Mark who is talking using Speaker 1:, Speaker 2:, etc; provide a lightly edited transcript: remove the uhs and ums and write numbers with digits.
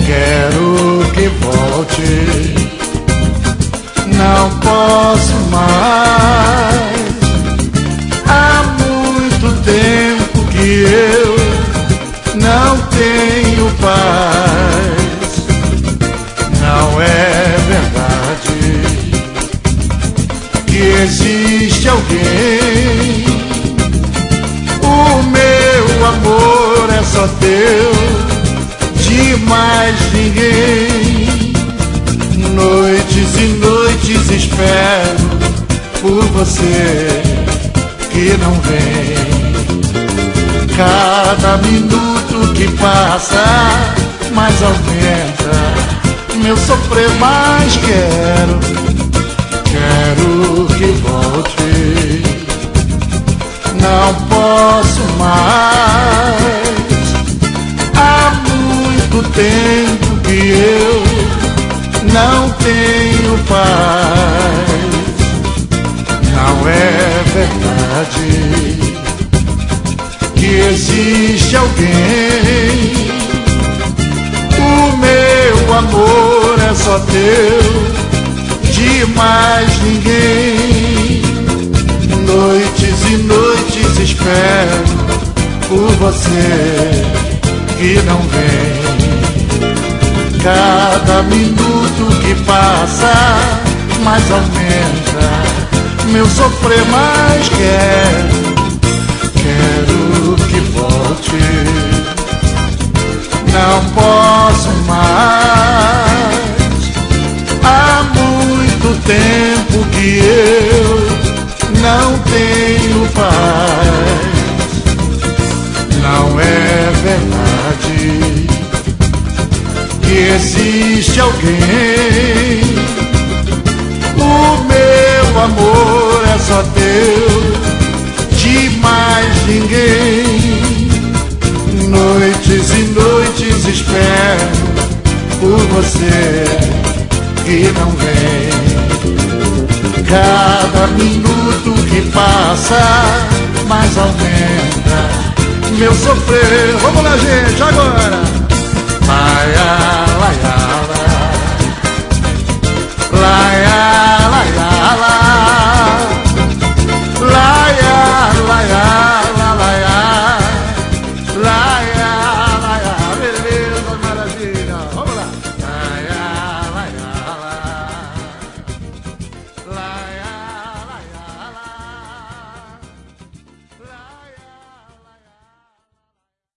Speaker 1: Quero que volte, não posso mais. Há muito tempo que eu não tenho paz. Não é verdade que existe alguém. O meu amor é só teu, de mais ninguém. Noites e noites espero por você que não vem. Cada minuto que passa mais aumenta meu sofrer, mas quero que volte. Não posso mais. Há muito tempo que eu não tenho paz. Não é verdade que existe alguém. O meu amor é só teu, de mais ninguém. Noites e noites espero por você que não vem. Cada minuto que passa mais aumenta meu sofrer, mas quero que volte. Não posso mais. Há muito tempo que eu não tenho paz. Não é verdade que existe alguém. O meu amor é só teu, de mais ninguém. Noites e noites espero por você que não vem. Cada minuto que passa mais aumenta meu sofrer. Vamos lá, gente, agora. Mas